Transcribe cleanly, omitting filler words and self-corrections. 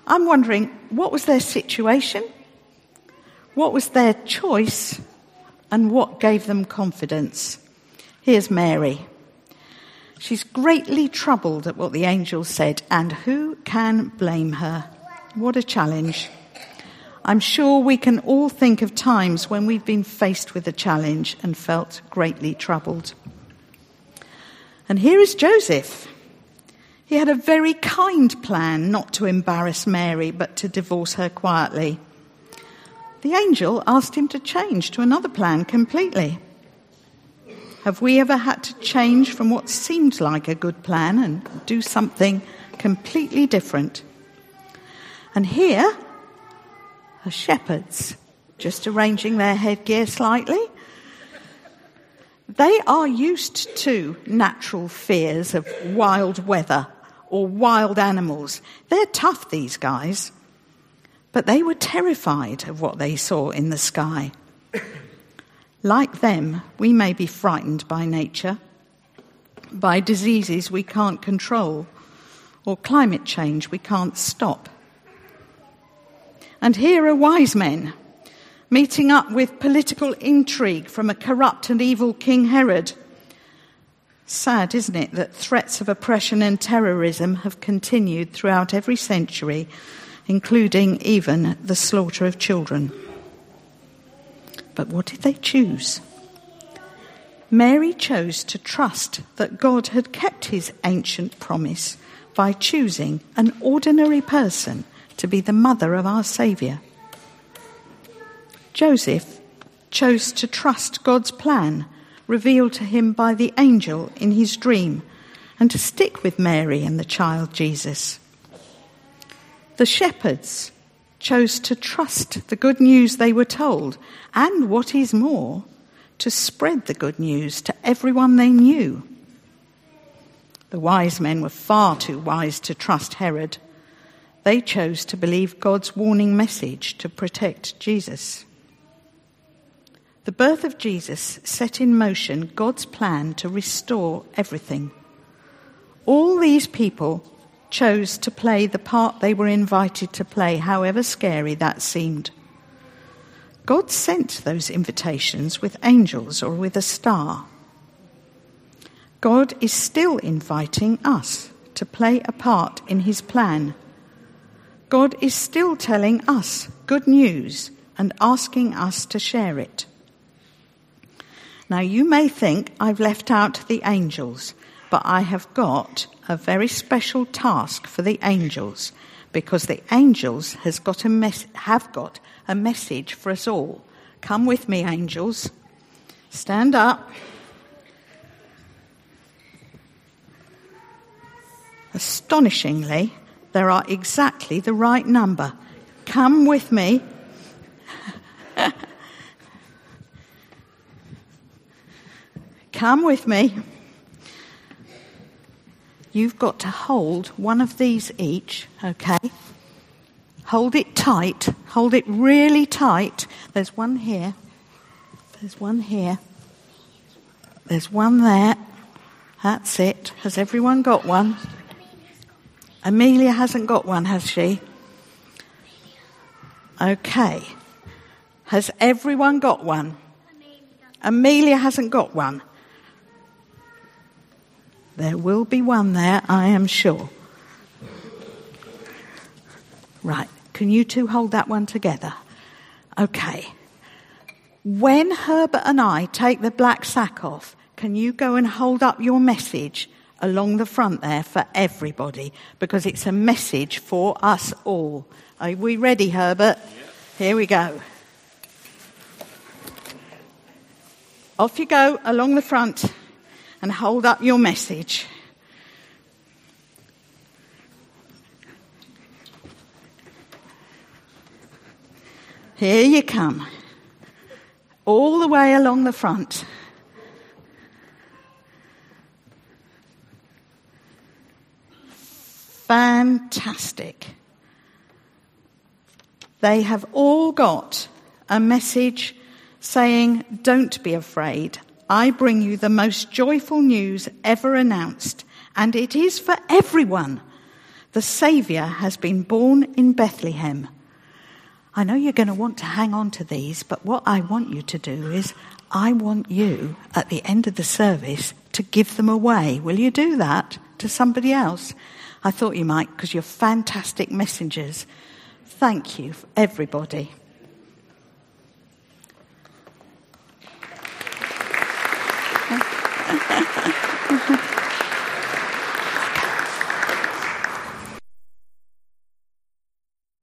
I'm wondering, what was their situation? What was their choice? And what gave them confidence? Here's Mary. She's greatly troubled at what the angel said, and who can blame her? What a challenge. I'm sure we can all think of times when we've been faced with a challenge and felt greatly troubled. And here is Joseph. He had a very kind plan not to embarrass Mary, but to divorce her quietly. The angel asked him to change to another plan completely. Have we ever had to change from what seemed like a good plan and do something completely different? And here are shepherds, just arranging their headgear slightly. They are used to natural fears of wild weather or wild animals. They're tough, these guys. But they were terrified of what they saw in the sky. Like them, we may be frightened by nature, by diseases we can't control, or climate change we can't stop. And here are wise men, meeting up with political intrigue from a corrupt and evil King Herod. Sad, isn't it, that threats of oppression and terrorism have continued throughout every century, including even the slaughter of children. But what did they choose? Mary chose to trust that God had kept his ancient promise by choosing an ordinary person to be the mother of our Saviour. Joseph chose to trust God's plan revealed to him by the angel in his dream and to stick with Mary and the child Jesus. The shepherds chose to trust the good news they were told, and what is more, to spread the good news to everyone they knew. The wise men were far too wise to trust Herod. They chose to believe God's warning message to protect Jesus. The birth of Jesus set in motion God's plan to restore everything. All these people chose to play the part they were invited to play, however scary that seemed. God sent those invitations with angels or with a star. God is still inviting us to play a part in his plan. God is still telling us good news and asking us to share it. Now, you may think I've left out the angels, but I have got a very special task for the angels, because the angels have got a message for us all. Come with me, angels. Stand up. Astonishingly, there are exactly the right number. Come with me. Come with me. You've got to hold one of these each, okay? Hold it tight. Hold it really tight. There's one here. There's one here. There's one there. That's it. Has everyone got one? Amelia hasn't got one, has she? Okay. Has everyone got one? Amelia hasn't got one. There will be one there, I am sure. Right, can you two hold that one together? Okay. When Herbert and I take the black sack off, can you go and hold up your message along the front there for everybody? Because it's a message for us all. Are we ready, Herbert? Yep. Here we go. Off you go along the front and hold up your message. Here you come. All the way along the front. Fantastic. They have all got a message saying, don't be afraid. I bring you the most joyful news ever announced, and it is for everyone. The Saviour has been born in Bethlehem. I know you're going to want to hang on to these, but what I want you to do is, I want you, at the end of the service, to give them away. Will you do that to somebody else? I thought you might, because you're fantastic messengers. Thank you, everybody.